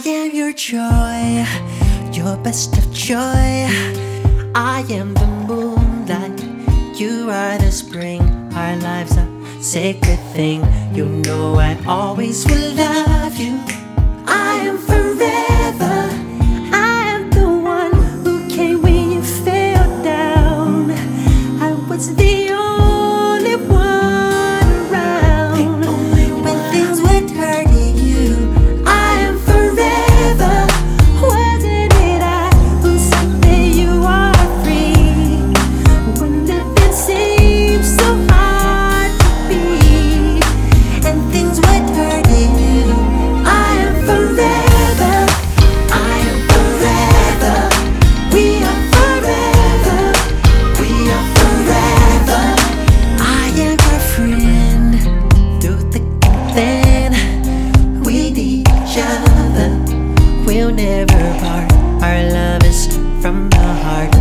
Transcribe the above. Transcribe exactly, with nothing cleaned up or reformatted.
am your joy, your best of joy. I am the moonlight, you are the spring. Our lives are a sacred thing. You know I always will love you. I am forever. I am the one who came when you fell down. I was the only one around when things were hurting you. I am forever. Wasn't it I who said that you are free when living seems so hard to be and things were hurting you? I am forever. I am forever. We are forever. We are forever. I am your friend through thick and thin. We need each other. We'll never part. Our love is from the heart.